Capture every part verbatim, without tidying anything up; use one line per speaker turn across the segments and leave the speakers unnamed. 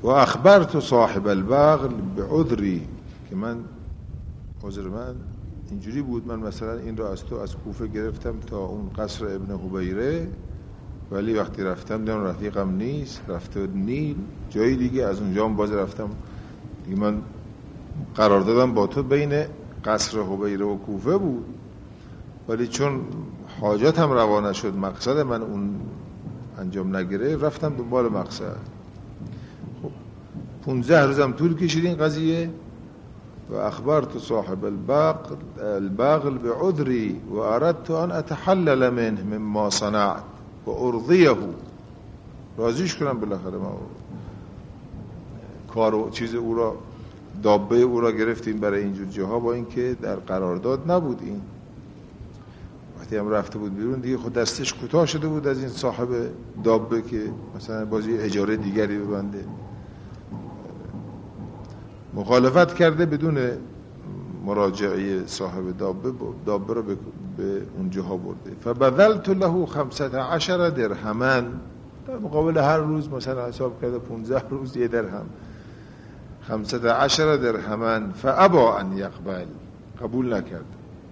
و اخبرت صاحب البغل بعذری، که من عذر من اینجوری بود، من مثلا این رو از تو از کوفه گرفتم تا اون قصر ابن حبیره، ولی وقتی رفتم دیدم رفیقم نیست، رفته نیل جایی دیگه، از اونجا هم باز رفتم دیگه، من قرار دادم با تو بین قصر حبیره و کوفه بود، ولی چون حاجت هم روانه شد، مقصد من اون انجام نگیره، رفتم دنبال مقصد. خب پونزده روزم طول کشید این قضیه. و اخبرت صاحب البغل البغل بعذری و اردت ان اتحلل منه مما صنعت و ارضیه، راضیش کنم بالاخره. ما کارو چیز او را، دابه او را گرفتیم برای اینجور جاها، با اینکه در قرارداد نبود. این وقتی هم رفته بود بیرون دیگه خود دستش کوتاه شده بود از این صاحب دابه که مثلا بازی اجاره دیگری ببنده. مخالفت کرده بدون مراجعه صاحب دابه، دابه را به, به اونجاها برده. فبذلت له خمسة عشر درهما، در مقابل هر روز مثلا حساب کرده پونزده روز یه درهم، خمسة عشر درهما. فابا ان یقبل، قبول نکرد.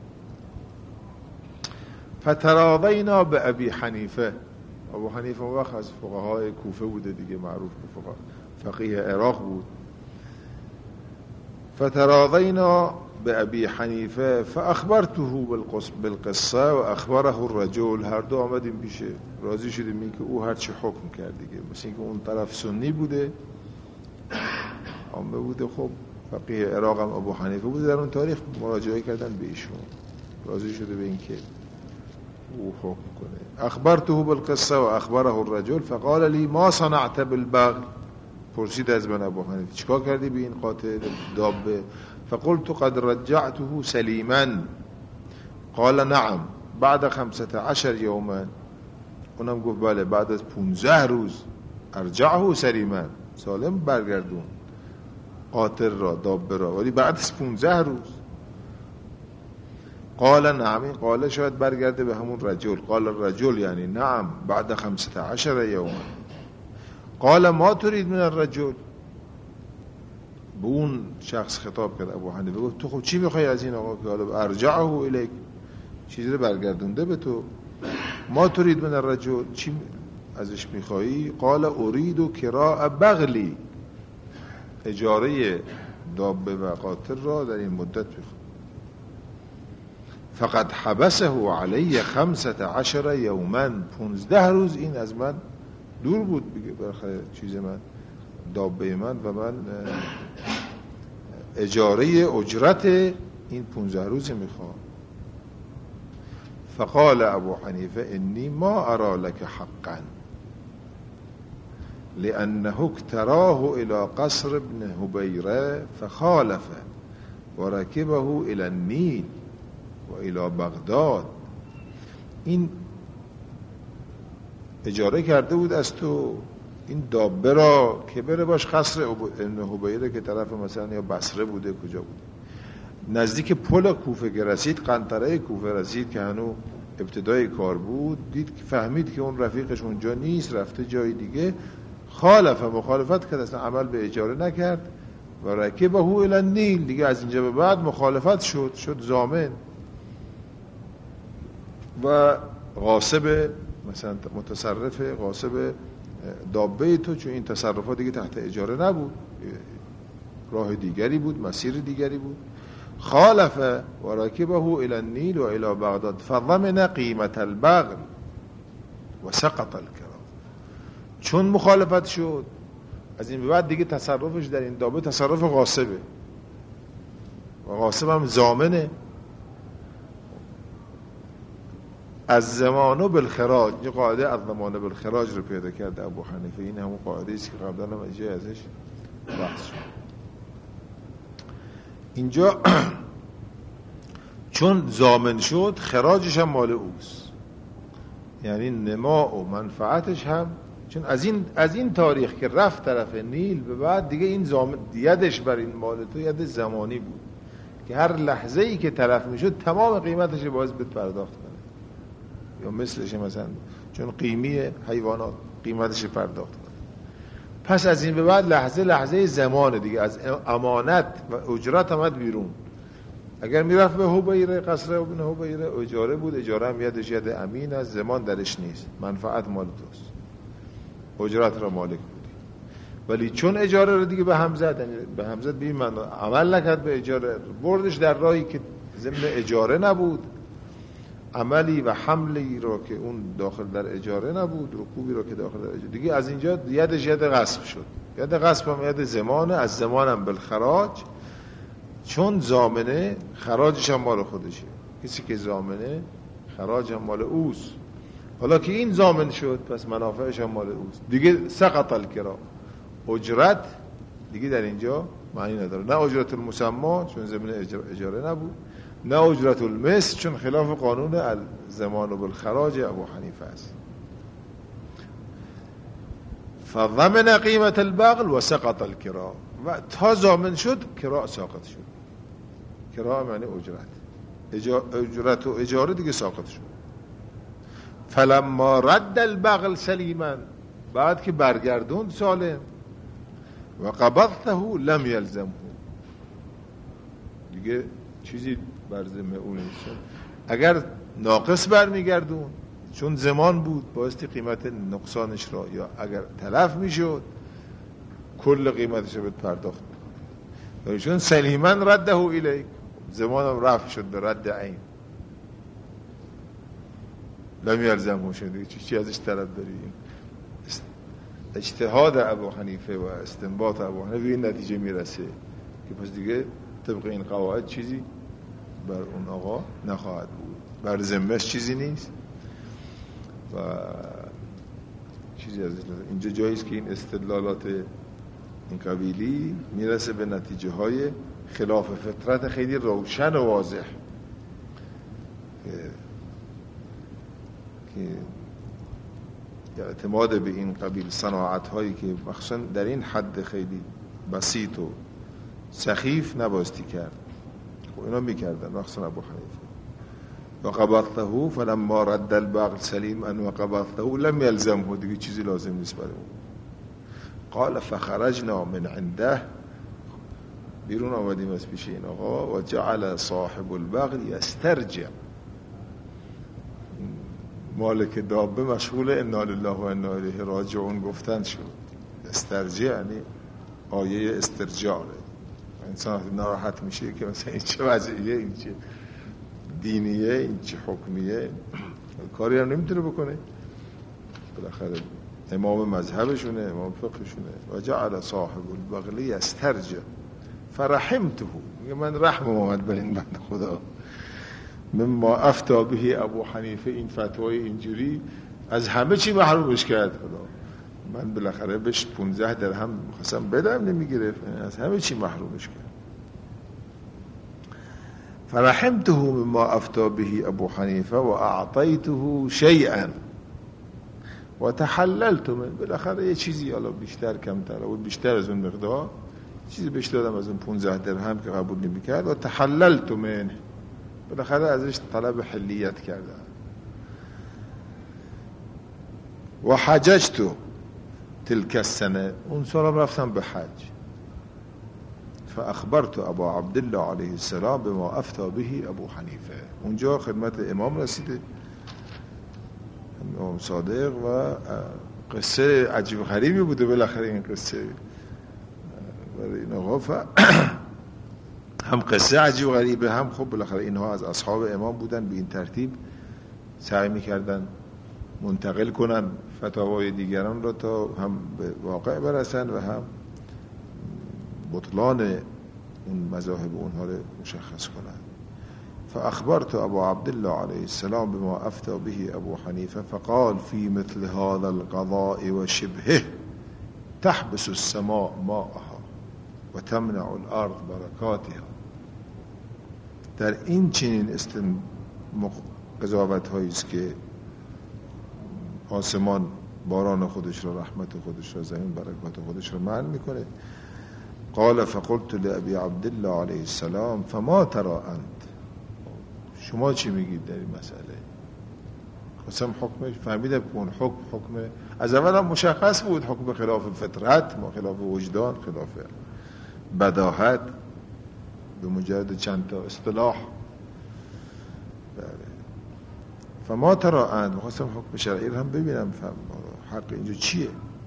فتراضینا به ابی حنیفه، ابو حنیفه اون وقت از فقهای کوفه بوده دیگه، معروف به فقها، فقیه عراق بود. فتراضینا به ابی حنیفه فاخبرته بالقصه و اخبره الرجل، هر دو آمدیم پیشه، راضی شدیم این که او هر چی حکم کرد دیگه، مثل اینکه اون طرف سنی بوده، عامه بوده، خب فقیه عراق هم ابو حنیفه بوده، در اون تاریخ مراجعه کردن به ایشون، راضی شده به این که او حکم کنه. اخبرته بالقصه و اخبره الرجل فقال لی ما صنعت بالبغل، پرسید از من ابو حنیفه چیکار کردی به این قاتل دابه؟ فقلت قد رجعته سلیما. قال نعم بعد خمسة عشر یوما، اونم گفت بله بعد از پونزده روز، ارجعه سلیما، سالم برگردون قاتل را، دابه را، ولی بعد از پونزده روز. قال نعم، قال شاید برگرده به همون رجل، قال الرجل یعنی نعم بعد خمسة عشر یوما. قال ما تريد من الرجل، به اون شخص خطاب کرد ابو حنیفه، گفت تو خب چی میخوای از این آقا که حالا ارجعه الیک، چیزی رو برگردونده به تو. ما تريد من الرجل، چی ازش میخوایی؟ قال اريد کراء بغلی، اجاره دابه و قاتل را در این مدت میخوام. فقد حبسه علی خمسة عشر یوما، پونزده روز این از من دور بود بگه، برخلاف چیز من، دابه من، و من اجاره اجرت این پونزده روز میخوام. فقال ابو حنیفه انی ما ارا لك حقا لانه اکتراه الى قصر ابن حبیره فخالف ورکبه الى النیل و الى بغداد. این اجاره کرده بود از تو این دابه را که بره باش قصر ابن حبیره که طرف مثلا یا بصره بوده، کجا بوده، نزدیک پل کوفه که رسید، قنطره کوفه رسید که هنو ابتدای کار بود، دید که فهمید که اون رفیقش اونجا نیست، رفته جای دیگه، خالف، مخالفت کرد، اصلا عمل به اجاره نکرد. و رکبه الی النیل، دیگه از اینجا به بعد مخالفت شد، شد ضامن و غاصب، مثلا متصرف غاصب دابه تو، چون این تصرفات دیگه تحت اجاره نبود، راه دیگری بود، مسیر دیگری بود. خالف و رکبه الی النیل و الی بغداد فضمن قیمت البغل و سقط الکرام. چون مخالفت شد، از این به بعد دیگه تصرفش در این دابه تصرف غاصبه و غاصب هم ضامنه. از زمانه بالخراج، یه قاعده از زمانه بالخراج رو پیدا کرده ابو حنیفه. این همون قاعده است که قبلا هم اجای ازش بحث شد. اینجا چون ضامن شد، خراجش هم مال اوست، یعنی نما و منفعتش هم، چون از این از این تاریخ که رفت طرف نیل به بعد دیگه این ضامن یدش بر این مال تو ید زمانی بود که هر لحظه ای که تلف میشد تمام قیمتش باز بهت پرداخت کنه، یا مثلش مثلا چون قیمی حیوانات قیمتش پرداخت کنه. پس از این به بعد لحظه لحظه زمانه دیگه، از امانت و اجرت آمد بیرون. اگر میرفت به حبیره، قصر ابن حبیره اجاره بود، اجاره هم یدش ید امین است، زمان درش نیست، منفعت مال توست، اجرت را مالک بودی. ولی چون اجاره رو دیگه به هم زد، به هم زد ببین من عمل نکرد به اجاره، بردش در راهی که ضمن اجاره نبود، عملی و حملی رو که اون داخل در اجاره نبود، رکوبی رو که داخل در اجاره، دیگه از اینجا یدش ید غصب شد. ید غصب هم ید زمانه، از زمانم بالخراج، چون زامنه خراجش هم مال خودشه، کسی که زامنه خراج هم مال اوست. حالا که این زامن شد پس منافعش هم مال اوست دیگه. سقط الکرا، اجرت دیگه در اینجا معنی نداره، نه اجرت المسما چون زمین اجاره نبود، نه اجرت المثل چون خلاف قانون الزمان و بالخراج ابو حنیفه است. فضمن قیمت البغل و سقط الکرا، و تا زامن شد کرا ساقط شد. کرا معنی اجرت، اجرت و اجاره دیگه ساقط شد. فلما رد البغل سلیما، بعد که برگردون سالم، و قبضته لم یلزمه، دیگه چیزی بر ذمه اون نیست. اگر ناقص برمیگردون چون زمان بود بایستی قیمت نقصانش را، یا اگر تلف میشد کل قیمتش رو پرداخت میکنه. چون سلیما رده الیک، زمانم رفع شد به رد عین، لم یلزمه شد، چی ازش طلب داری؟ اجتهاد ابو حنیفه و استنباط ابو حنیفه این نتیجه میرسه که پس دیگه طبق این قواعد چیزی بر اون آقا نخواهد بود، بر ذمه‌اش چیزی نیست و چیزی ازش نداره. اینجا جاییست که این استدلالات این قبیلی میرسه به نتیجه های خلاف فطرت خیلی روشن و واضح که, که اعتماد به این قبیل صناعت هایی که مخصوصا در این حد خیلی بسیط و سخیف نباستی کرد. خب اینا میکردن مخصوصا ابو حنیفه. و قبضته فلما رد البغل سلیما و قبضته لم یلزمه، دیگه چیزی لازم نیست برای اون. قال فخرجنا من عنده، بیرون آمدیم از پیش این آقا. و جعل صاحب البغل یسترجع، مالک دابه مشغول انا لله و انا الیه راجعون گفتن شد. استرجع یعنی آیه استرجاع. انسان ناراحت میشه که مثلا این چه وضعیه، این چه دینیه، این چه حکمیه، کاری هم نمیتونه بکنه، بالاخره امام مذهبشونه، امام فقهشونه. و جعل صاحب البغل یسترجع فرحمته، میگه من رحم اومد بر این بنده خدا. مما افتا به ابو حنیفه، این فتوای اینجوری از همه چی محرومش کرد خدا. من بالاخره بهش پونزده درهم می‌خواستم بدم نمیگرفت، از همه چی محرومش کرد. فرحمته مما افتا به ابو حنیفه و اعطیته شیئا و تحللت من، بالاخره یه چیزی، حالا بیشتر کمتر و بیشتر از اون مقدار چیزی بهش دادم از اون پونزده درهم که قبول نمی‌کرد. و تحللت من، بالاخره ازش طلب حلیت کردم. و حججت تلك السنه، اون سالم رفتم به حج. فاخبرت ابا عبدالله علیه السلام بما افتا به ابو حنیفه، اونجا خدمت امام رسیده، امام صادق، و قصه عجیب غریبی بوده بالاخره این قصه برای این آقا. ف هم قصه عجیب غریبه، هم خب بالاخره اینها از اصحاب امام بودن، به این ترتیب سعی میکردن منتقل کنن فتاوای دیگران را تا هم به واقع برسن و هم بطلان اون مذاهب اونها رو مشخص کنن. فاخبرت ابو عبدالله علیه السلام بما افتا به ابو حنیفه فقال في مثل هذا القضاء و شبهه تحبس السماء ماءها و تمنع الارض برکاتها. در این چنین استن قضاوت هایی است که آسمان باران خودش را، رحمت خودش را، زمین برکات خودش را منع میکنه. قال فقلت لابي عبدالله علیه السلام فما ترى انت، شما چی میگید در این مسئله؟ خواستم حکمش فهمیدم که اون حکم حکم از اول هم مشخص بود، حکم خلاف فطرت، خلاف وجدان، خلاف بداهت، به مجرد چند تا اصطلاح. بله. فما ترى ان خواستم حکم شرعی رو هم ببینم، فهم حق اینجا چیه،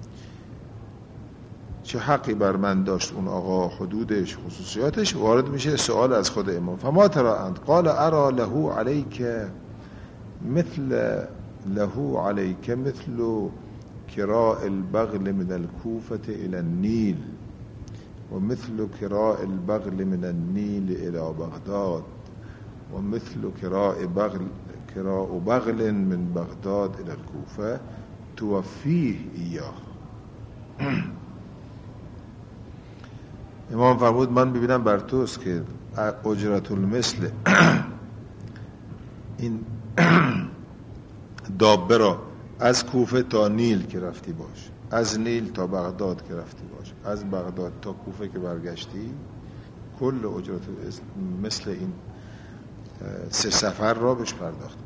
چه حقی بر من داشت اون آقا، حدودش، خصوصیاتش. وارد میشه سوال از خود امام. فما ترى ان قال ارى له عليك مثل له عليك مثل كراء البغل من الكوفة إلى النيل ومثل كراء البغل من النيل إلى بغداد ومثل كراء بغل كراء بغل من بغداد إلى الكوفة توفيه إياه. امام فرمود من ببینم بر توست که اجرت المثل این دابه را از کوفه تا نیل که رفتی باش، از نیل تا بغداد که رفتی باش، از بغداد تا کوفه که برگشتی، کل اجرت مثل این سه سفر را بهش پرداخت،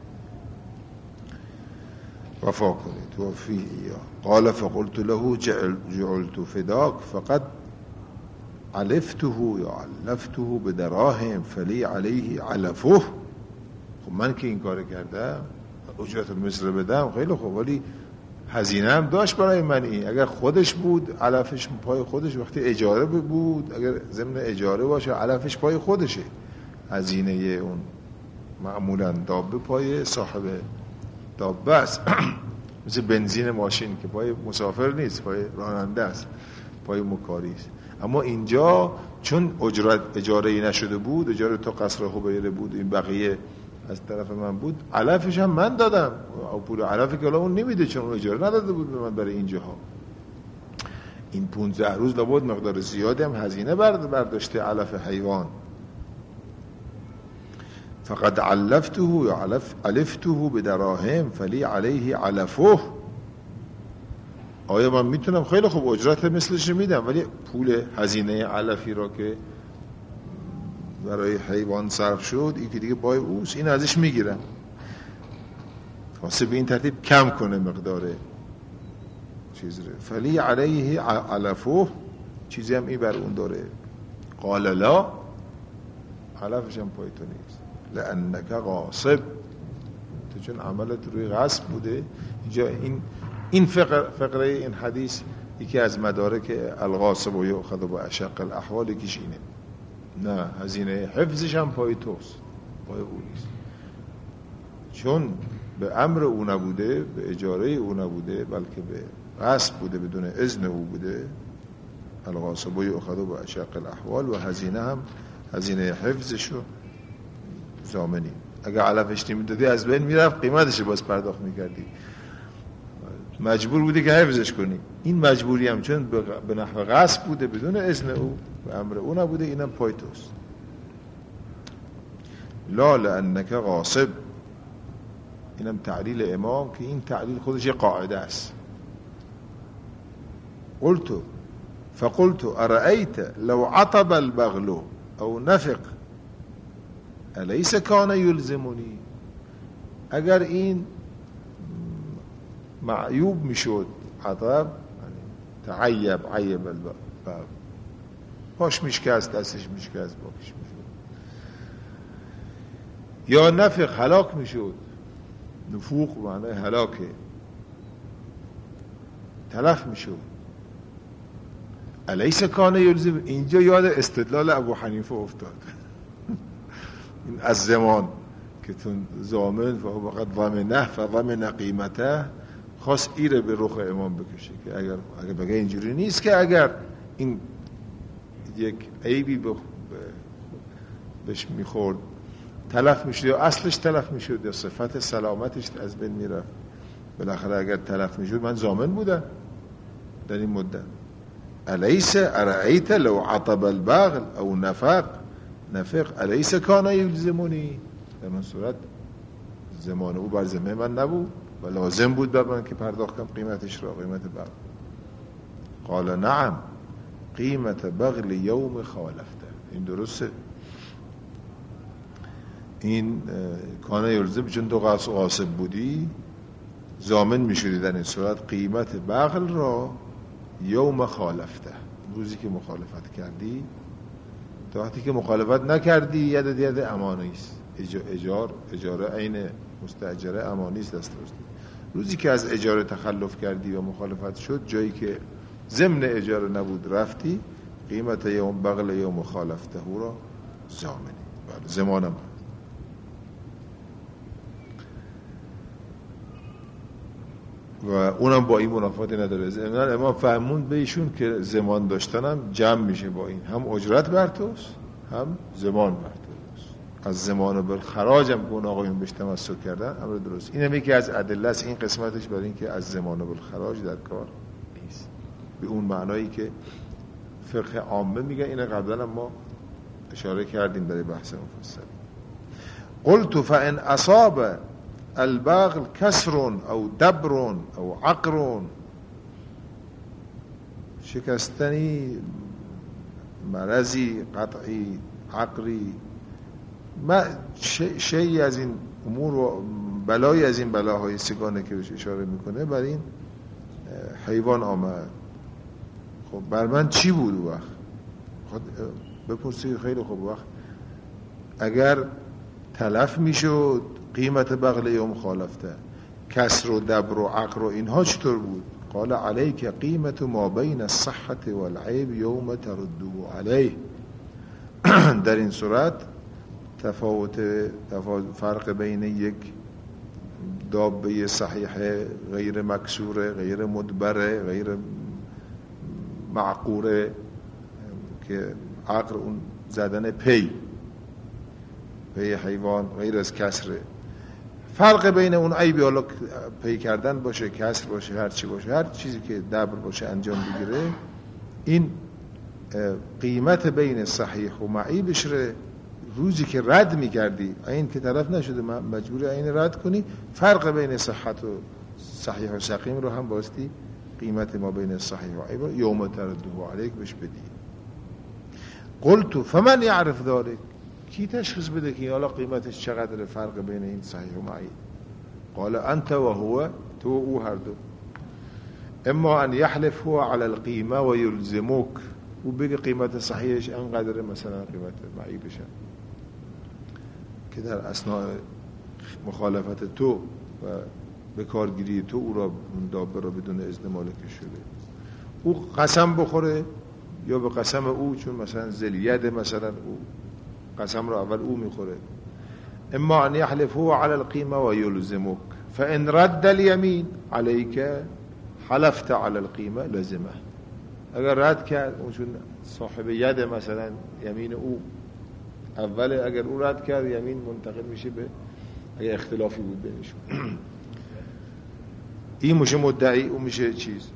وفا کنید. و فی ایا قال فقلت له جعل جعلت فداک فقد علفته یا علفته بدراهم فلی علیه علفه. خب من که این کار کردم اجرت المثل رو بدم، خیلی خوب، ولی هزینه هم داشت برای من. این اگر خودش بود علفش پای خودش، وقتی اجاره بود اگر ضمن اجاره باشه علفش پای خودشه، هزینه اون معمولا دابه پای صاحب دابه است. مثل بنزین ماشین که پای مسافر نیست، پای راننده است، پای مکاری است. اما اینجا چون اجرت اجاره ای نشده بود، اجاره تا قصر خبیره بود، این بقیه از طرف من بود، علفش هم من دادم. او پول علفی که اون نمیده چون اون اجاره نداده بود به من برای اینجاها. این پونزده روز لابد مقدار زیادی هم هزینه برداشته علف حیوان. فقد علفته یا علف علفته بدراهم فلی علیه علفه. آیا من میتونم خیلی خوب اجرت مثلش میدم، ولی پول هزینه علفی را که برای حیوان صرف شد این که دیگه پای اوست، این ازش میگیرم. واسه به این ترتیب کم کنه مقدار چیز رو. فلی علیه علفه، چیزی هم این بر اون داره. قال لا، علفش هم پای تو نیست، لانک غاصب، تو چون عملت روی غصب بوده. اینجا این این فقره, فقره این حدیث یکی از مدارک الغاصب و یؤخذ باشق الاحوال یکیش اینه. نه، هزینه حفظش هم پای توست، پای او نیست، چون به امر او نبوده، به اجاره او نبوده، بلکه به غصب بوده، بدون اذن او بوده. الغاصب و یؤخذ باشق الاحوال، و هزینه هم هزینه حفظش رو ضامنی. اگر علفش نمیدادی از بین میرفت، قیمتش باز پرداخت میکردی، مجبور بودی که حفظش کنی. این مجبوری هم چون به نحو غصب بوده، بدون اذن او، به امر او نبوده، اینم پای توست. لا لانک غاصب، اینم تعلیل امام که این تعلیل خودش یه قاعده است. قلت فقلت ارأیت لو عطب البغل او نفق الیس کان یلزمونی. اگر این معیوب میشد، عطب تعیب، عیب البغل، پاش میشکست، دستش میشکست، باکش میشد، یا نفق هلاک میشد. نفوق معنی هلاکه، تلف میشد. الیس کان یلزم. اینجا یاد استدلال ابو حنیفه افتاد. این از زمان که تون زامن و وقت ضمنه فضمن قیمته، خواست ایره به رخ امام بکشه که اگر اگر بگه اینجوری نیست که اگر این یک عیبی بهش میخورد تلف میشد، یا اصلش تلف میشد، یا صفت سلامتش از بین میرفت، بالاخره اگر تلف میشد من ضامن بودم در این مدت. الیس ارأیت لو عطب البغل او نفق نفق الیس کان یلزمونی. در من صورت زمان او بر ذمه من نبود و لازم بود بر من که پرداختم قیمتش را، قیمت بغل. قال نعم قیمت بغل یوم خالفته. این درسته، این کان یلزم، چون تو غاصب بودی ضامن میشدی در این صورت قیمت بغل را یوم خالفته، روزی که مخالفت کردی. تا وقتی که مخالفت نکردی ید ید امانی است، اجار اجاره عین مستاجره امانی است دست داشتی. روزی که از اجاره تخلف کردی و مخالفت شد، جایی که ضمن اجاره نبود رفتی، قیمت یوم بغل یوم خالفته را ضامنی. بله زمانم و اونم با این منافاتی نداره. امام فهموند به ایشون که زمان داشتنم جمع میشه با این، هم اجرت بر توست هم زمان بر توست. از زمان و بالخراج هم که اون آقایون بهش تمسک کردن امر درست. این هم یکی از ادله است این قسمتش برای این که از زمان و بالخراج در کار نیست به اون معنایی که فقه عامه میگه. این قبلا هم ما اشاره کردیم در بحث مفصل. قلت فان اصاب البغل کسر او دبر او عقر، شکستنی، مرضی، قطعی، عقری، ما شیئی از این امور و بلایی از این بلاهای سگانه که بهش اشاره میکنه بر این حیوان آمد. خب بر من چی بود وقت؟ خود بپرسید. خیلی خوب، وقت اگر تلف میشد قیمت بغل یوم خالفته، کسر و دبر و عقر و اینها چطور بود؟ قال علیک قیمت ما بین الصحة والعیب یوم ترده علیه. در این صورت تفاوت, تفاوت فرق بین یک دابه صحیحه، غیر مکسوره، غیر مدبره، غیر معقوره که عقر اون زدن پی پی حیوان غیر از کسره، فرق بین اون عیبی حالا پی کردن باشه، کسر باشه، هر چی باشه، هر چیزی که دبر باشه انجام بگیره، این قیمت بین صحیح و معیبش ره روزی که رد میکردی، این که طرف نشده مجبوری این رد کنی، فرق بین صحت و صحیح و سقیم رو هم باستی قیمت ما بین صحیح و عیب یوم ترده علیک بش بدی. قلت فمن یعرف ذلك، کی تشخیص بده که حالا قیمتش چقدر فرق بین این صحیح و معیب؟ قال انت و هو، تو او هر دو. اما ان یحلف هو على القیمه و یلزموک، او بگه قیمت صحیحش انقدر مثلا قیمت معیبش، که در اثناء مخالفت تو و به کارگیری تو او را دابه را بدون اذن مالک شده، او قسم بخوره یا به قسم او، چون مثلا ذلیت مثلا او قسم را اول او میخوره. اما ان یحلف هو على القیمه و یلزمک فان رد الیمین علیک حلفت على القیمه لزمه. اگر رد کرد اون، چون صاحب ید مثلا یمین او اوله، اگر او رد کرد یمین منتقل میشه به اگر اختلافی بود بینشون، این میشه مدعی، اون میشه چیز.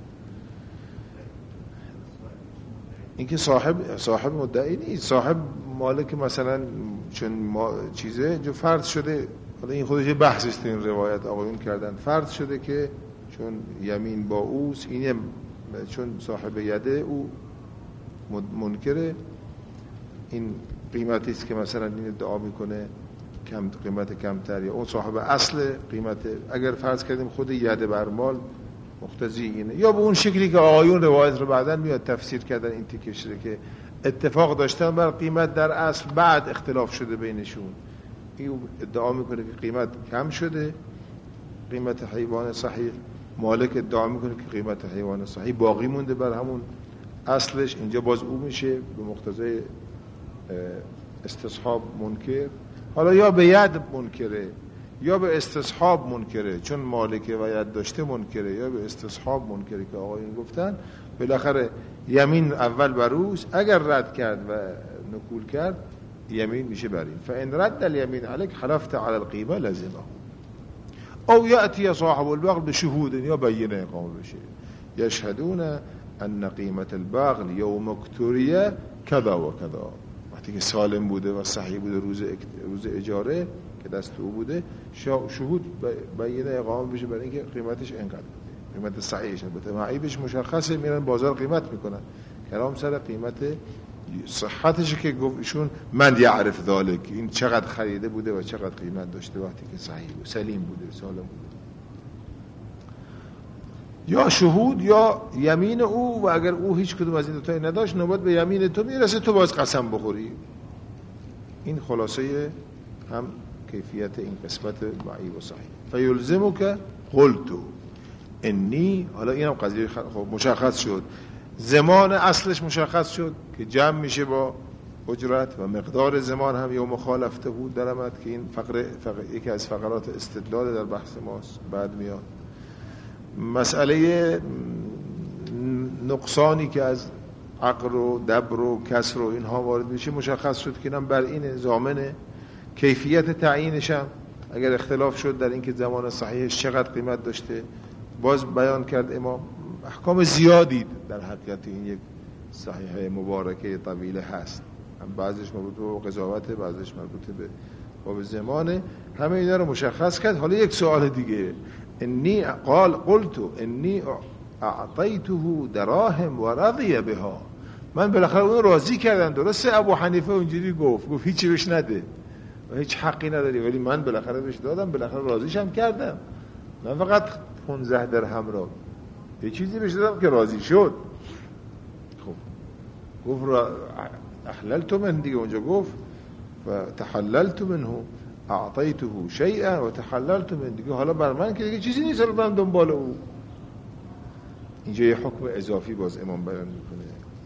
این که صاحب صاحب مدعی نیست، صاحب مالک مثلا، چون ما چیزه جو فرض شده، حالا این خودش بحث است، این روایت آقایون کردن، فرض شده که چون یمین با اوست، این چون صاحب یده او منکره، این قیمتی است که مثلا این ادعا میکنه کم قیمت کمتر، یا اون صاحب اصل قیمت، اگر فرض کردیم خود یده بر مال مقتضی اینه، یا به اون شکلی که آقایون روایت رو بعدن میاد تفسیر کردن این تیکش رو که اتفاق داشتن بر قیمت در اصل، بعد اختلاف شده بینشون، این ادعا میکنه که قیمت کم شده، قیمت حیوان صحیح، مالک ادعا میکنه که قیمت حیوان صحیح باقی مونده بر همون اصلش، اینجا باز او میشه به مقتضای استصحاب منکر. حالا یا به ید منکره یا به استصحاب منکره، چون مالک و ید داشته منکره، یا به استصحاب منکره که آقایون گفتن بالاخره یمین اول بروز، اگر رد کرد و نکول کرد یمین میشه بر این. فان رد الیمین علیک حلفت علی القیمه لزمه او یأتی صاحب البغل بشهود، یا بینه اقامه بشه، یشهدون ان قیمت البغل یوم اکتوریه کذا و کذا، وقتی که سالم بوده و صحیح بوده روز روز اجاره که دست او بوده، شهود بینه اقامه بشه برای اینکه قیمتش اینقدر بوده، قیمت صحیحش البته معیبش مشخصه، میرن بازار قیمت میکنن. کلام سر قیمت صحتش که گفت ایشون من یعرف ذالک، این چقدر خریده بوده و چقدر قیمت داشته وقتی که صحیح و سلیم بوده، سالم بوده. یا شهود یا یمین او، و اگر او هیچ کدوم از این دوتایی نداشت نوبت به یمین تو میرسه، تو باز قسم بخوری. این خلاصه هم کیفیت این قسمت ضعیف و صحیح. فیلزمک قلت انی، حالا اینم قضیه خب مشخص شد، زمان اصلش مشخص شد که جمع میشه با اجرت، و مقدار زمان هم یا مخالفته بود در آمد که این فقره فقره یکی از فقرات استدلال در بحث ماست. بعد میاد مسئله نقصانی که از عقل و دبر و کسر و اینها وارد میشه، مشخص شد که اینم بر این ضامنه. کیفیت تعیینش هم اگر اختلاف شد در اینکه زمان صحیحش چقدر قیمت داشته، باز بیان کرد امام. احکام زیادی در حقیقت این یک صحیحه مبارکه طویله هست، هم بعضش مربوط به قضاوت، بعضش مربوط به باب زمانه، همه اینا رو مشخص کرد. حالا یک سوال دیگه، انی قال قلت انی اعطیته دراهم و رضی بها، من بالاخره اون راضی کردم. درسته ابو حنیفه اونجوری گفت گفت هیچی بهش نده و هیچ حقی نداری، ولی من بالاخره بهش دادم، بالاخره راضیشم کردم. من فقط پانزده درهم را یه چیزی بهش دادم که راضی شد. خب گفت را احللت من، دیگه اونجا گفت و تحللت منه، اعطیته شیئا و تحللت من، دیگه حالا بر من که دیگه چیزی نیست، حالا برم دنبال او. اینجا یه حکم اضافی باز امام بیان میکنه.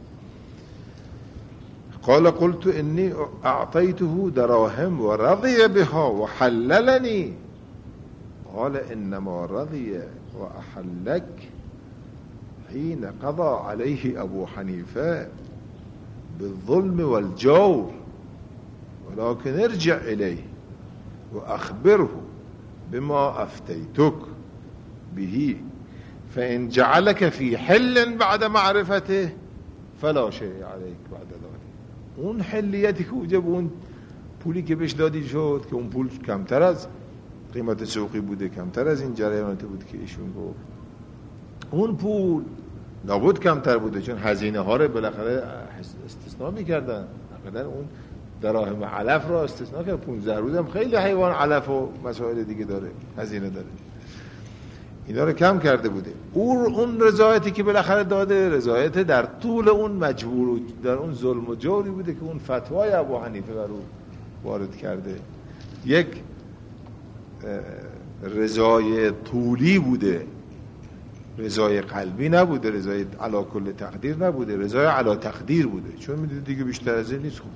قال قلت انی اعطیته دراهم و رضی بها و حللنی، قال انما رضی و احلک حين قضى عليه ابو حنیفه بالظلم والجور، ولكن ارجع اليه واخبره بما افتيتك به فان جعلك في حل بعد معرفته فلا شيء عليك بعد ذلك. اون حلیتی که اوجب اون پولی که بهش دادی شد که اون پول کمتر از قیمت سوقی بوده، کمتر از این جریاناتی بود که ایشون گفت. اون پول لابد کمتر بوده، چون هزینه ها رو بالاخره استثناء میکردن. حقیقتا اون دراهم علف را استثناء کرد. پانزده روز هم خیلی حیوان علف و مسائل دیگه داره، هزینه داره، اینا رو کم کرده بوده. اون اون رضایتی که بالاخره داده، رضایت در طول اون مجبور در اون ظلم و جوری بوده که اون فتوای ابو حنیفه بر او وارد کرده. یک رضای طولی بوده، رضای قلبی نبوده، رضای علا کل تقدیر نبوده، رضای علا تقدیر بوده. چون میدونید دیگه بیشتر از این نیست. خب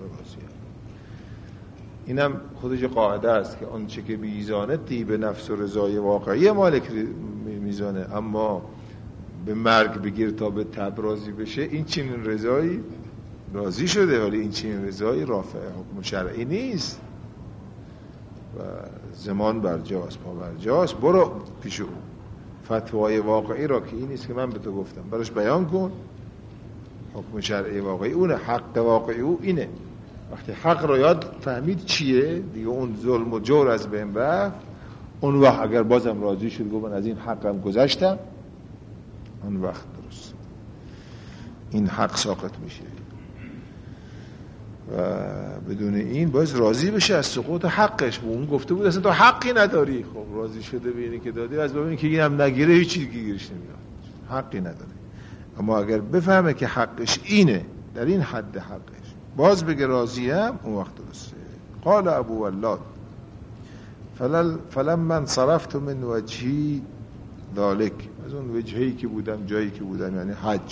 اینم خودش قاعده است که آنچه که میزانه طیب نفس و رضای واقعی مالک میزانه، اما به مرگ بگیر تا به تب راضی بشه، این چنین رضایی راضی شده، ولی این چنین رضایی رافع حکم شرعی نیست و زمان برجاست، پا برجاست. برو پیش او، فتوای واقعی را که این نیست که من به تو گفتم براش بیان کن. حکم شرعی واقعی اونه، حق واقعی او اینه. وقتی حق را یاد فهمید چیه دیگه، اون ظلم و جور از بین رفت. اون وقت اگر بازم راضی شد گفت من از این حقم گذشتم، اون وقت درست این حق ساقط میشه و بدون این باید راضی بشه از سقوط حقش. اون گفته بود اصلا تو حقی نداری، خب راضی شده ببینی که دادی، از ببینی که اینم نگیره هیچی دیگه گیرش نمیاد، حقی نداره. اما اگر بفهمه که حقش اینه، در این حد حقش، باز بگه راضیم، اون وقت درسته. قال ابو ولاد فلما انصرفت من وجهی ذالک، از اون وجهی که بودم، جایی که بودم، یعنی حج،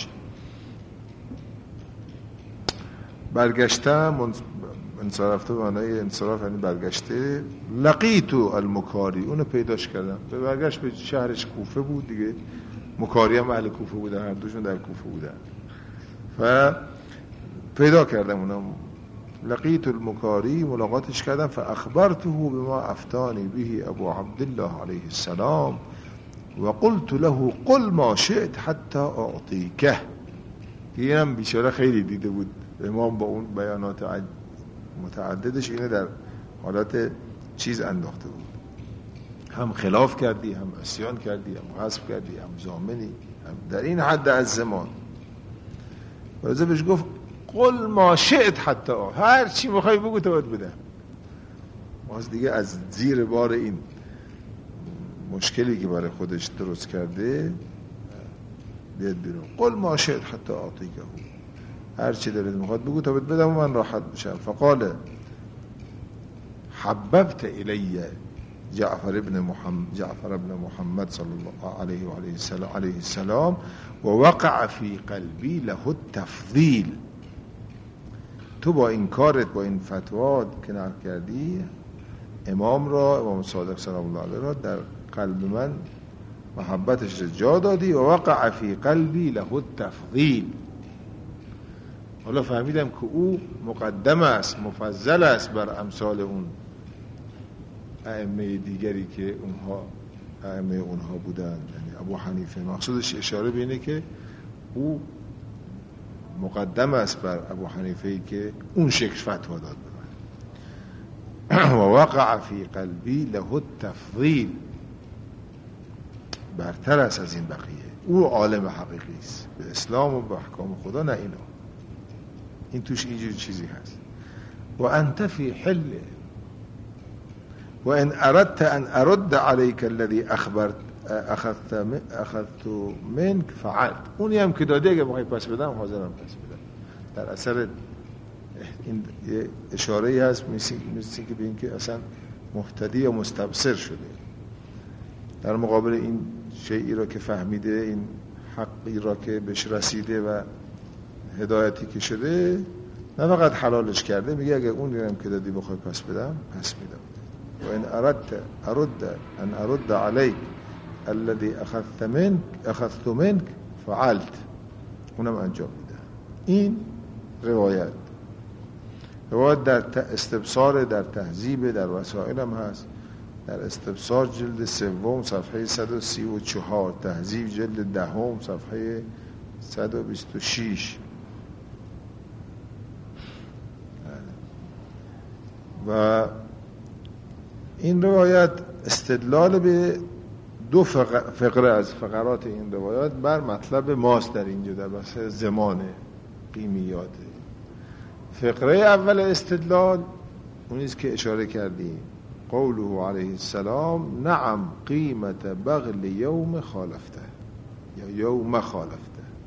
برگشتم. انصرفت معنای انصراف یعنی برگشته. لقیتو المکاری، اونو پیداش کردم. به برگشت به شهرش کوفه بود دیگه، مکاری هم اهل کوفه بودن، هر دوشون در کوفه بودن و پیدا کردم اونم. لقیت المکاری، ملاقاتش کردم. فاخبرته بما افتانی به ابو عبدالله علیه السلام و قلت له قل ما شئت حتی اعطیکه. اینم بیچاره خیلی دیده بود امام با اون بیانات متعددش اینه در حالت چیز انداخته بود، هم خلاف کردی، هم عصیان کردی، هم غصب کردی، هم ضامنی، هم در این حد از زمان. و بهش گفت قل ما شئت حتی، هر چی میخوای بگو تو باید بده. باز دیگه از زیر بار این مشکلی که برای خودش درست کرده بیاد بیرون. قل ما شئت حتی اعطیکه، هر چی دلت میخواد بگو تا بهت بدم و من راحت بشم. فقال حببت الی جعفر ابن محمد جعفر ابن محمد صلی الله علیه و علیه السلام علیه السلام و وقع فی قلبی له التفضیل. تو با این کارت، با این فتوا که نقل کردی، امام را، امام صادق سلام الله علیه را در قلب من محبتش را جا دادی. و وقع فی قلبی له التفضیل. حالا فهمیدم که او مقدم است، مفضل است بر امثال اون ائمه دیگری که اونها ائمه اونها بودند، یعنی ابو حنیفه. مقصودش اشاره به اینه که او مقدم است بر ابو حنیفه که اون شکل فتوا داد به من. و وقع فی قلبی له التفضیل، برتر است از این بقیه. او عالم حقیقی است به اسلام و به احکام خدا، نه اینا. این توش اینجور چیزی هست. و انت فی حله و ان اردت ان ارد علیک الذی اخبرت اخذت اخذت منک فعلت. اونی هم که دادی اگه بخوای پس بدم حاضرم پس بدم. در اثر این اشاره ای هست مثل که به این که اصلا مهتدی یا مستبصر شده، در مقابل این شیئی را که فهمیده، این حقی را که بهش رسیده و هدایتی که شده، نه فقط حلالش کرده، میگه اگه اون هم که دادی بخوای پس بدم پس میدم. و ان اردت ارد ان ارد علیک الذي اخذت منك اخذت منك فعلت، اونم انجام میده. این روایت روایت در استبصار، در تهذیب، در وسائل هم هست. در استبصار جلد سوم صفحه صد و سی و چهار، تهذیب جلد دهم صفحه صد و بیست و شش. و این روایت استدلال به دو فقره از فقرات این روایات بر مطلب ماست در اینجا، در بحث زمان قیمیات. فقره اول استدلال اونیست که اشاره کردیم، قوله علیه السلام نعم قیمت بغل یوم خالفته یا یوم خالفته،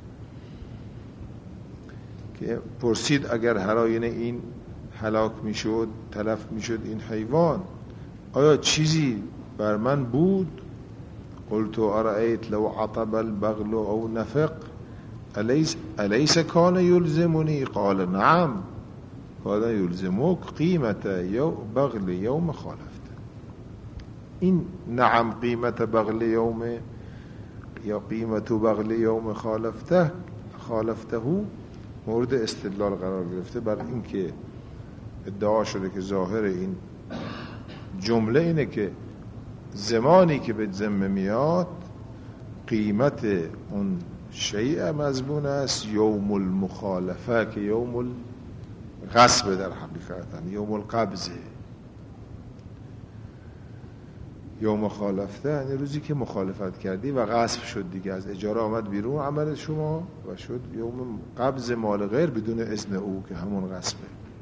که پرسید اگر هراین این هلاک میشد، تلف میشد این حیوان، آیا چیزی بر من بود؟ قلت ارأیت لو عطب البغل او نفق الیس الیس کان یلزمنی؟ قال نعم قال یلزمک قیمت یو بغل یوم خالفته. این نعم قیمت بغل یوم یا قیمت بغل یوم خالفته خالفته مورد استدلال قرار گرفته بر این که ادعا شده که ظاهر این جمله اینه که زمانی که به ذمه میاد قیمت اون شیء مضمون است یوم المخالفه، که یوم الغصب در حقیقت، یوم القبضه. یوم خالفته یعنی روزی که مخالفت کردی و غصب شد دیگه، از اجاره آمد بیرون عمل شما و شد یوم قبض مال غیر بدون اذن او که همون غصبه.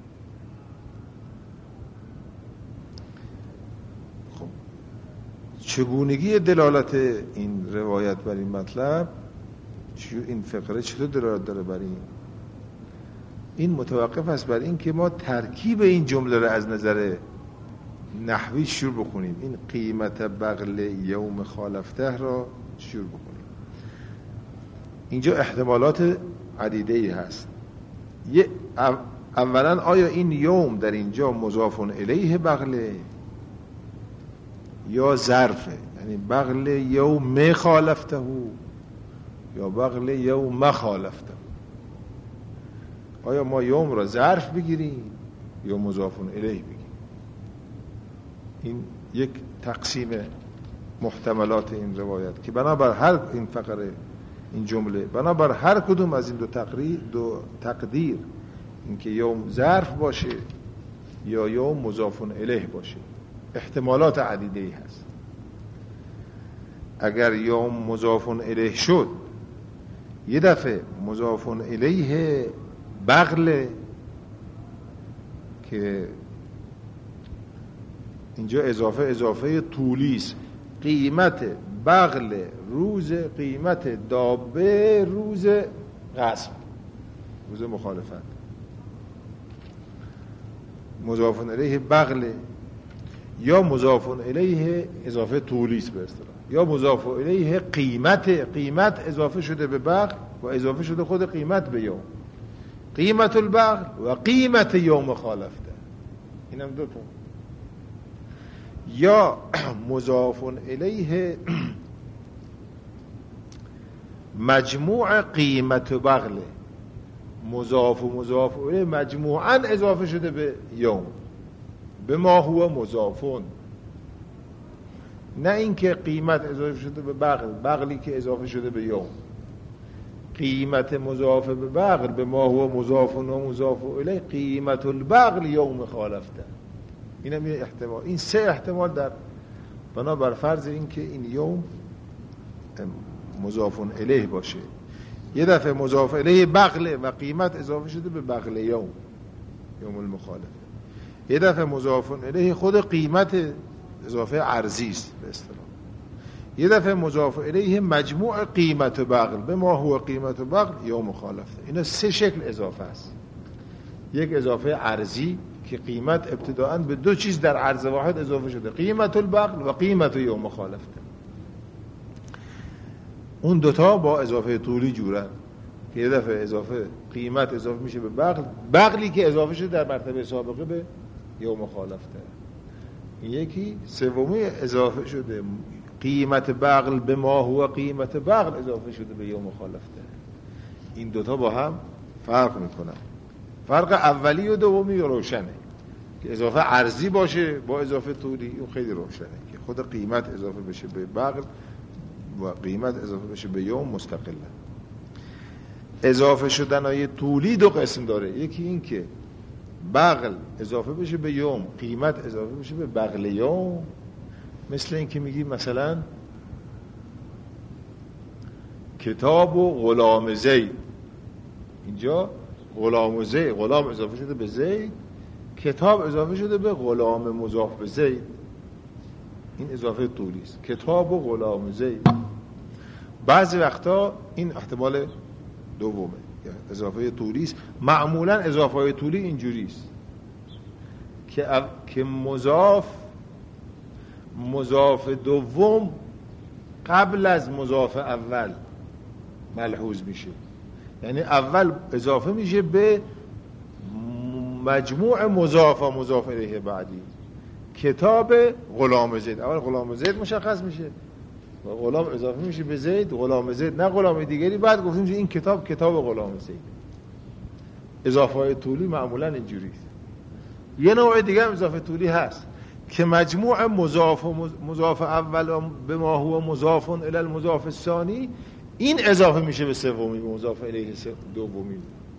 خب چگونگی دلالت این روایت بر این مطلب، این فقره چطور دلالت داره بر این؟ این متوقف است بر این که ما ترکیب این جمله را از نظر نحوی شروع بخونیم. این قیمت بغل یوم خالفته را شروع بکنیم. اینجا احتمالات عدیده ای هست. یه اولا آیا این یوم در اینجا مضاف الیه بغله یا ظرفه؟ یعنی بغل یوم خالفته یا بغل یوم خالفته؟ آیا ما یوم را ظرف بگیریم یا مضاف الیه بگیریم؟ این یک تقسیم محتملات این روایت که بنابر هر این فقره این جمله بنابر هر کدوم از این دو تقریر دو تقدیر، اینکه یوم ظرف باشه یا یوم مضاف الیه باشه، احتمالات عدیده ای هست. اگر یوم مضاف الیه شد، یه دفعه مضاف الیه بغل که اینجا اضافه اضافه طولی است، قیمت بغل روز قیمت دابه روز غصب، روز مخالفت. مضاف الیه بغل یا مضاف الیه اضافه طولیست به اصطلاح، یا مضاف الیه قیمت، قیمت اضافه شده به بغل و اضافه شده خود قیمت به یوم، قیمت البغل و قیمت یوم خالفته. اینم دو تا. یا مضاف الیه مجموع قیمت بغل، مضاف و مضاف الیه مجموعاً اضافه شده به یوم، به ما هو مضافون. نه اینکه قیمت اضافه شده به بغل، بغلی که اضافه شده به یوم، قیمت مضاف به بغل به ما هو مضافون و مضاف الیه قیمت البغل یوم خالفته. اینم یه احتمال. این سه احتمال در بنا بر فرض اینکه این یوم مضافون الیه باشه. یه دفعه مضاف الیه بغله و قیمت اضافه شده به بغل یوم، یوم المخالفه. یه دفعه مضافون الیه خود قیمت اضافه ارزی است به اصطلاح. یه دفعه مضاف الیه مجموع قیمت بغل به ما هو قیمت بغل یوم خالفته. اینا سه شکل اضافه است. یک اضافه ارزی که قیمت ابتداءً به دو چیز در عرض واحد اضافه شده، قیمت البغل و قیمت یوم خالفته. اون دوتا با اضافه طولی جورن که یه دفعه اضافه قیمت اضافه میشه به بغل، بغلی که اضافه شده در مرتبه سابقه به یوم خالفته. این یکی. سومی اضافه شده قیمت بغل به ما هو قیمت بغل اضافه شده به یوم خالفته. این دوتا با هم فرق میکنن. فرق اولی و دومی روشنه که اضافه ارزی باشه با اضافه طولی، اون خیلی روشنه که خود قیمت اضافه بشه به بغل و قیمت اضافه بشه به یوم مستقله. اضافه شدنهای طولی دو قسم داره. یکی این که بغل اضافه بشه به یوم، قیمت اضافه بشه به بغل یوم. مثل این که میگی مثلا کتاب و غلام زید، اینجا غلام و زید، غلام اضافه شده به زید، کتاب اضافه شده به غلام مضاف به زید. این اضافه طولی است، کتاب و غلام زید. بعضی وقتا این احتمال دومه، اضافه طولی است. معمولا اضافه طولی اینجوری است که اب... که مضاف مضاف دوم قبل از مضاف اول ملحوظ میشه. یعنی اول اضافه میشه به مجموع مضاف و مضاف الیه بعدی. کتاب غلام زید، اول غلام زید مشخص میشه و غلام اضافه میشه به زید، غلام زید نه غلام دیگری، بعد گفتیم این کتاب کتاب غلام زید. اضافه های طولی معمولا اینجوری است. یه نوع دیگه هم اضافه طولی هست که مجموع مضاف و مضاف اول به ما هو مضاف الی المضاف الثانی، این اضافه میشه به سومی، به مضاف الیه دومی.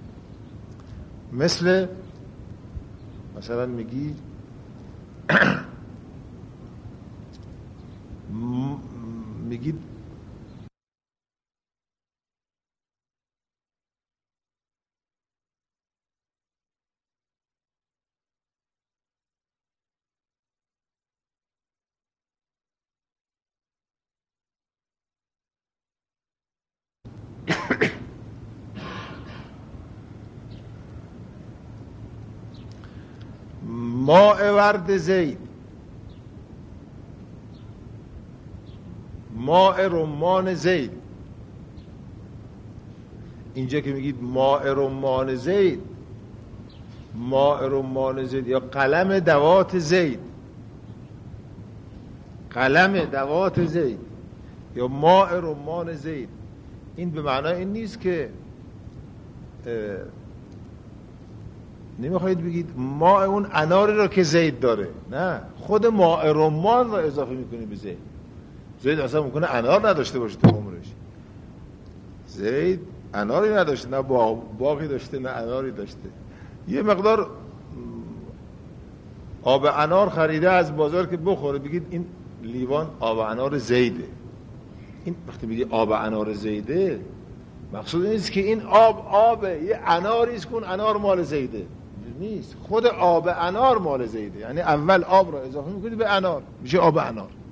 مثل مثلا میگی میگی ماء ورد زید، ماء رمان زید. اینجا که میگید ماء رمان زید، ماء رمان زید یا قلم دوات زید، قلم دوات زید یا ماء رمان زید، این به معنای این نیست که نمیخواید بگید ماء اون اناری رو که زید داره، نه، خود ماء رمان رو اضافه میکنی به زید. زید اصلا ممکنه انار نداشته باشه تو عمرش. زید اناری نداشته، نه باغی داشته نه اناری داشته، یه مقدار آب انار خریده از بازار که بخوره، بگید این لیوان آب انار زیده. این وقتی بگی آب انار زیده مقصود این است که این آب آبه، یه اناری است که اون انار مال زیده نیست، خود آب انار مال زیده. یعنی اول آب رو اضافه میکنی به انار میشه آب انار.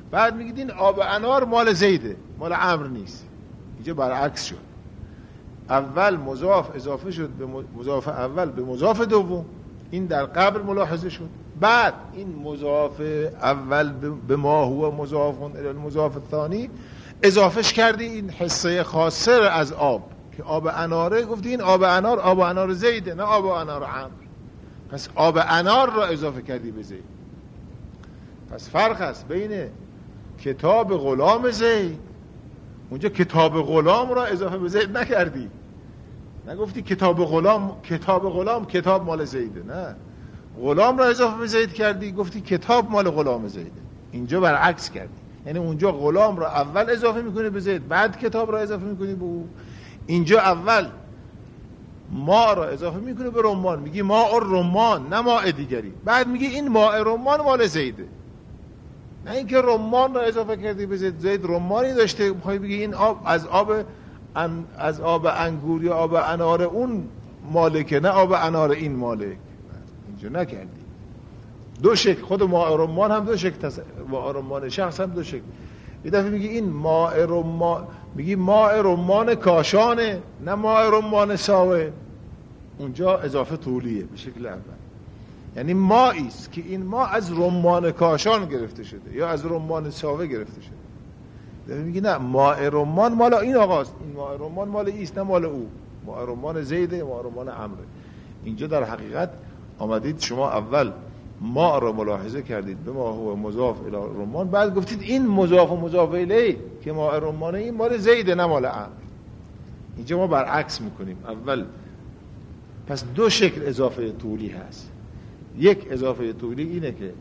بعد میگید این آب انار مال زیده، مال عمرو نیست. اینجا برعکس شد، اول مضاف اضافه شد به مضاف اول به مضاف دوم، این در قبل ملاحظه شد. بعد این مضاف اول به ما هو مضاف الی المضاف الثانی اضافهش کردی این حصه خاصه از آب که آب اناره، گفتی این آب انار آب انار زیده، نه آب انار عمرو. پس آب انار را اضافه کردی به زید. پس فرق است بین کتاب غلام زید، اونجا کتاب غلام را اضافه به زید نکردی، نگفتی کتاب غلام، کتاب غلام کتاب مال زیده، نه، غلام را اضافه به زید کردی، گفتی کتاب مال غلام زیده. اینجا برعکس کردی، یعنی اونجا غلام را اول اضافه میکنی به زید، بعد کتاب را اضافه میکنی به او. اینجا اول ما را اضافه میکنی به رمان، میگی ماء الرمان، نه ماء دیگری، بعد میگی این ماء رمان مال زیده، نه اینکه رمان را اضافه کردی به زید، زید رمانی داشته، میخوای بگی این آب از آب ان از آب انگور یا آب انار اون مالکه، نه آب انار این مالک. اینجا نکردی. دو شکل، خود ماء رمان هم دو شکل، ماء رمان شخص هم دو شکل. یه دفعه میگی این ماء رمان، میگی ماء رمان کاشانه، نه ماء رمان ساوه، اونجا اضافه طولیه به شکل اول. یعنی مایی است که این ما از رمان کاشان گرفته شده یا از رمان ساوه گرفته شده. دفعه میگی نه، ماء رمان مال این آقاست، این ماء رمان مال ایست، نه مال او. ماء رمان زیده، ماء رمان عمرو. اینجا در حقیقت آمدید شما اول ما را ملاحظه کردید به ما هو مضاف الی رمان، بعد گفتید این مضاف و مضاف الیه که ماء رمان این مال زیده، نه مال عمرو. اینجا ما برعکس میکنیم اول. پس دو شکل اضافه طولی هست. یک اضافه طولی اینه که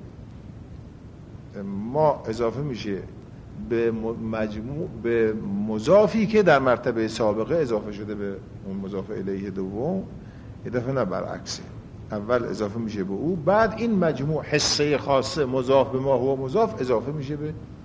ما اضافه میشه به مجموع به مضافی که در مرتبه سابقه اضافه شده به اون مضاف الیه دوم. یه دفعه نه، برعکسه، اول اضافه میشه به او، بعد این مجموع حصه خاصه مضاف به ما هو مضاف اضافه میشه به